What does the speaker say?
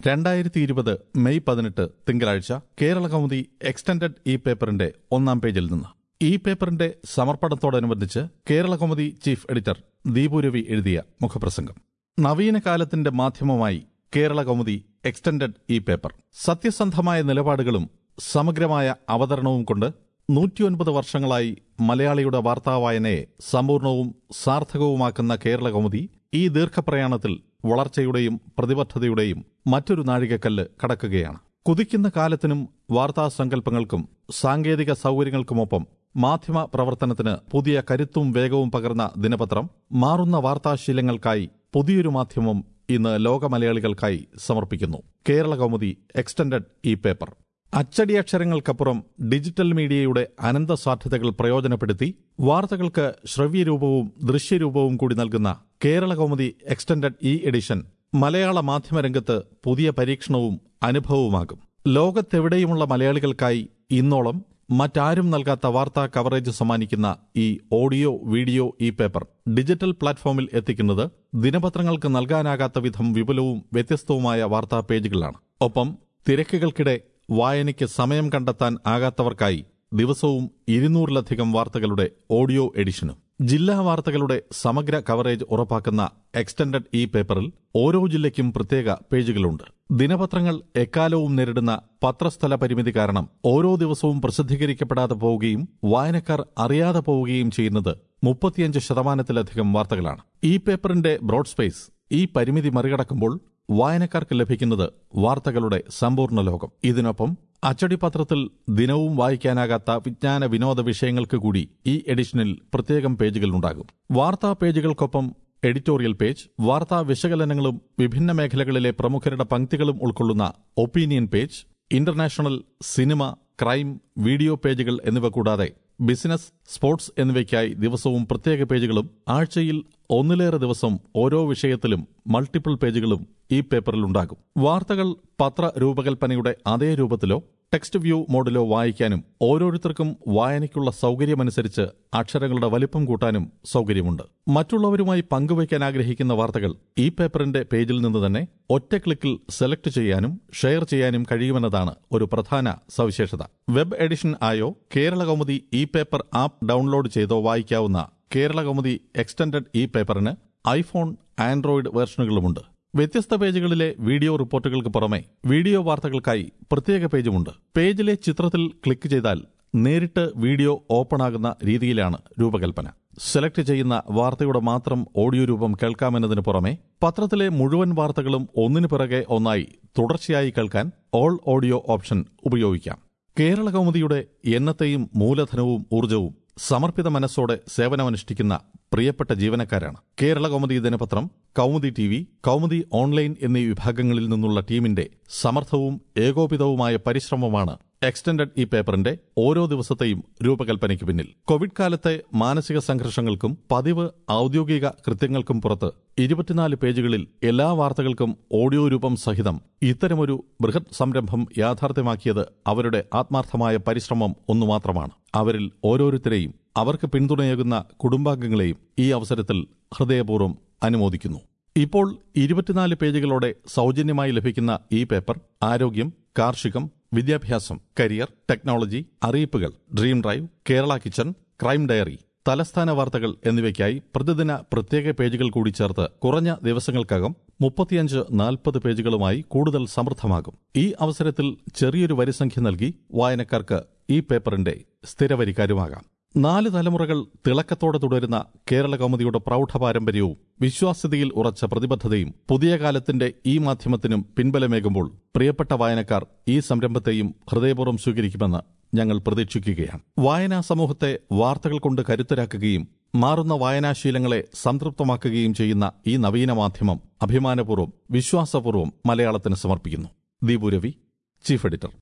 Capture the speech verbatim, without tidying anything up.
രണ്ടായിരത്തി ഇരുപത് മെയ് പതിനെട്ട് തിങ്കളാഴ്ച കേരളകൗമുദി എക്സ്റ്റൻഡഡ് ഇ പേപ്പറിന്റെ ഒന്നാം പേജിൽ നിന്ന്. ഈ പേപ്പറിന്റെ സമർപ്പണത്തോടനുബന്ധിച്ച് കേരളകൗമുദി ചീഫ് എഡിറ്റർ ദീപു രവി എഴുതിയ മുഖപ്രസംഗം. നവീന കാലത്തിന്റെ മാധ്യമമായി കേരളകൗമുദി എക്സ്റ്റൻഡഡ് ഇ പേപ്പർ. സത്യസന്ധമായ നിലപാടുകളും സമഗ്രമായ അവതരണവും കൊണ്ട് നൂറ്റിയൊൻപത് വർഷങ്ങളായി മലയാളിയുടെ വാർത്താവായനയെ സമ്പൂർണവും സാർത്ഥകവുമാക്കുന്ന കേരളകൗമുദി ഈ ദീർഘപ്രയാണത്തിൽ വളർച്ചയുടെയും പ്രതിബദ്ധതയുടെയും മറ്റൊരു നാഴികക്കല്ല് കടക്കുകയാണ്. കുതിക്കുന്ന കാലത്തിനും വാർത്താസങ്കല്പങ്ങൾക്കും സാങ്കേതിക സൗകര്യങ്ങൾക്കുമൊപ്പം മാധ്യമ പ്രവർത്തനത്തിന് പുതിയ കരുത്തും വേഗവും പകർന്ന ദിനപത്രം മാറുന്ന വാർത്താശീലങ്ങൾക്കായി പുതിയൊരു മാധ്യമം ഇന്ന് ലോക മലയാളികൾക്കായി സമർപ്പിക്കുന്നു. Kerala Kaumudi extended e paper. അച്ചടിയക്ഷരങ്ങൾക്കപ്പുറം ഡിജിറ്റൽ മീഡിയയുടെ അനന്ത സാധ്യതകൾ പ്രയോജനപ്പെടുത്തി വാർത്തകൾക്ക് ശ്രവ്യരൂപവും ദൃശ്യരൂപവും കൂടി നൽകുന്ന കേരളകൗമുദി എക്സ്റ്റൻഡഡ് ഇ എഡിഷൻ മലയാള മാധ്യമരംഗത്ത് പുതിയ പരീക്ഷണവും അനുഭവവുമാകും. ലോകത്തെവിടെയുമുള്ള മലയാളികൾക്കായി ഇന്നോളം മറ്റാരും നൽകാത്ത വാർത്താ കവറേജ് സമ്മാനിക്കുന്ന ഈ audio video e paper digital പ്ലാറ്റ്ഫോമിൽ എത്തിക്കുന്നത് ദിനപത്രങ്ങൾക്ക് നൽകാനാകാത്ത വിധം വിപുലവും വ്യത്യസ്തവുമായ വാർത്താ പേജുകളാണ്. ഒപ്പം തിരക്കുകൾക്കിടെ വായനയ്ക്ക് സമയം കണ്ടെത്താൻ ആകാത്തവർക്കായി ദിവസവും ഇരുന്നൂറിലധികം വാർത്തകളുടെ ഓഡിയോ എഡിഷനും. ജില്ലാ വാർത്തകളുടെ സമഗ്ര കവറേജ് ഉറപ്പാക്കുന്ന എക്സ്റ്റൻഡഡ് ഇ പേപ്പറിൽ ഓരോ ജില്ലയ്ക്കും പ്രത്യേക പേജുകളുണ്ട്. ദിനപത്രങ്ങൾ എക്കാലവും നേരിടുന്ന പത്രസ്ഥല പരിമിതി കാരണം ഓരോ ദിവസവും പ്രസിദ്ധീകരിക്കപ്പെടാതെ പോവുകയും വായനക്കാർ അറിയാതെ പോവുകയും ചെയ്യുന്നത് മുപ്പത്തിയഞ്ച് ശതമാനത്തിലധികം വാർത്തകളാണ്. ഈ പേപ്പറിന്റെ ബ്രോഡ് സ്പേസ് ഈ പരിമിതി മറികടക്കുമ്പോൾ വായനക്കാർക്ക് ലഭിക്കുന്നത് വാർത്തകളുടെ സമ്പൂർണ്ണ ലോകം. ഇതിനൊപ്പം അച്ചടിപത്രത്തിൽ ദിനവും വായിക്കാനാകാത്ത വിജ്ഞാന വിനോദ വിഷയങ്ങൾക്ക് കൂടി ഈ എഡിഷനിൽ പ്രത്യേകം പേജുകളുണ്ടാകും. വാർത്താ പേജുകൾക്കൊപ്പം എഡിറ്റോറിയൽ പേജ്, വാർത്താ വിശകലനങ്ങളും വിഭിന്ന മേഖലകളിലെ പ്രമുഖരുടെ പങ്ക്തികളും ഉൾക്കൊള്ളുന്ന opinion page, international, cinema, crime, video പേജുകൾ എന്നിവ കൂടാതെ ബിസിനസ്, സ്പോർട്സ് എന്നിവയ്ക്കായി ദിവസവും പ്രത്യേക പേജുകളും ആഴ്ചയിൽ ഒന്നിലേറെ ദിവസം ഓരോ വിഷയത്തിലും മൾട്ടിപ്പിൾ പേജുകളും ഈ പേപ്പറിലുണ്ടാകും. വാർത്തകൾ പത്ര രൂപകൽപ്പനയുടെ അതേ രൂപത്തിലോ ടെക്സ്റ്റ് വ്യൂ മോഡിലോ വായിക്കാനും ഓരോരുത്തർക്കും വായനയ്ക്കുള്ള സൗകര്യമനുസരിച്ച് അക്ഷരങ്ങളുടെ വലിപ്പം കൂട്ടാനും സൗകര്യമുണ്ട്. മറ്റുള്ളവരുമായി പങ്കുവയ്ക്കാൻ ആഗ്രഹിക്കുന്ന വാർത്തകൾ ഈ പേപ്പറിന്റെ പേജിൽ നിന്ന് തന്നെ ഒറ്റ ക്ലിക്കിൽ സെലക്ട് ചെയ്യാനും ഷെയർ ചെയ്യാനും കഴിയുമെന്നതാണ് ഒരു പ്രധാന സവിശേഷത. വെബ് എഡിഷൻ ആയോ Kerala Kaumudi e paper app download ചെയ്തോ വായിക്കാവുന്ന കേരളകൗമുദി എക്സ്റ്റൻഡഡ് ഇ പേപ്പറിന് ഐഫോൺ, ആൻഡ്രോയിഡ് വേർഷനുകളുമുണ്ട്. വ്യത്യസ്ത പേജുകളിലെ വീഡിയോ റിപ്പോർട്ടുകൾക്ക് പുറമെ വീഡിയോ വാർത്തകൾക്കായി പ്രത്യേക പേജുമുണ്ട്. പേജിലെ ചിത്രത്തിൽ ക്ലിക്ക് ചെയ്താൽ നേരിട്ട് വീഡിയോ ഓപ്പണാകുന്ന രീതിയിലാണ് രൂപകൽപ്പന. സെലക്ട് ചെയ്യുന്ന വാർത്തയുടെ മാത്രം ഓഡിയോ രൂപം കേൾക്കാമെന്നതിന് പുറമെ പത്രത്തിലെ മുഴുവൻ വാർത്തകളും ഒന്നിനു പിറകെ ഒന്നായി തുടർച്ചയായി കേൾക്കാൻ ഓൾ ഓഡിയോ ഓപ്ഷൻ ഉപയോഗിക്കാം. കേരളകൗമുദിയുടെ എന്നത്തെയും മൂലധനവും ഊർജവും സമർപ്പിത മനസ്സോടെ സേവനമനുഷ്ഠിക്കുന്ന പ്രിയപ്പെട്ട ജീവനക്കാരാണ്. കേരളകൗമുദി ദിനപത്രം, Kaumudi T V, Kaumudi online എന്നീ വിഭാഗങ്ങളിൽ നിന്നുള്ള ടീമിന്റെ സമർത്ഥവും ഏകോപിതവുമായ പരിശ്രമമാണ് എക്സ്റ്റൻഡഡ് ഇ പേപ്പറിന്റെ ഓരോ ദിവസത്തെയും രൂപകൽപ്പനയ്ക്ക് പിന്നിൽ. കോവിഡ് കാലത്തെ മാനസിക സംഘർഷങ്ങൾക്കും പതിവ് ഔദ്യോഗിക കൃത്യങ്ങൾക്കും പുറത്ത് ഇരുപത്തിനാല് പേജുകളിൽ എല്ലാ വാർത്തകൾക്കും ഓഡിയോ രൂപം സഹിതം ഇത്തരമൊരു ബൃഹത് സംരംഭം യാഥാർത്ഥ്യമാക്കിയത് അവരുടെ ആത്മാർത്ഥമായ പരിശ്രമം ഒന്നുമാത്രമാണ്. അവരിൽ ഓരോരുത്തരെയും അവർക്ക് പിന്തുണയേകുന്ന കുടുംബാംഗങ്ങളെയും ഈ അവസരത്തിൽ ഹൃദയപൂർവ്വം അനുമോദിക്കുന്നു. ഇപ്പോൾ ഇരുപത്തിനാല് പേജുകളോടെ സൗജന്യമായി ലഭിക്കുന്ന ഈ പേപ്പർ ആരോഗ്യം, കാർഷികം, വിദ്യാഭ്യാസം, കരിയർ, ടെക്നോളജി, അറിയിപ്പുകൾ, dream drive, Kerala kitchen, crime diary, തലസ്ഥാന വാർത്തകൾ എന്നിവയ്ക്കായി പ്രതിദിന പ്രത്യേക പേജുകൾ കൂടി ചേർത്ത് കുറഞ്ഞ ദിവസങ്ങൾക്കകം മുപ്പത്തിയഞ്ച് നാൽപ്പത് പേജുകളുമായി കൂടുതൽ സമൃദ്ധമാകും. ഈ അവസരത്തിൽ ചെറിയൊരു വരിസംഖ്യ നൽകി വായനക്കാർക്ക് ഈ പേപ്പറിന്റെ സ്ഥിരവരിക്കാരുമാകാം. നാല് തലമുറകൾ തിളക്കത്തോടെ തുടരുന്ന കേരളകൗമുദിയുടെ പ്രൗഢ പാരമ്പര്യവും വിശ്വാസ്യതയിൽ ഉറച്ച പ്രതിബദ്ധതയും പുതിയ കാലത്തിന്റെ ഈ മാധ്യമത്തിനും പിൻബലമേകുമ്പോൾ പ്രിയപ്പെട്ട വായനക്കാർ ഈ സംരംഭത്തെയും ഹൃദയപൂർവ്വം സ്വീകരിക്കുമെന്ന് ഞങ്ങൾ പ്രതീക്ഷിക്കുകയാണ്. വായനാ സമൂഹത്തെ വാർത്തകൾ കൊണ്ട് കരുത്തരാക്കുകയും മാറുന്ന വായനാശീലങ്ങളെ സംതൃപ്തമാക്കുകയും ചെയ്യുന്ന ഈ നവീന മാധ്യമം അഭിമാനപൂർവ്വം, വിശ്വാസപൂർവ്വം മലയാളത്തിന് സമർപ്പിക്കുന്നു. Deepu Ravi, chief editor.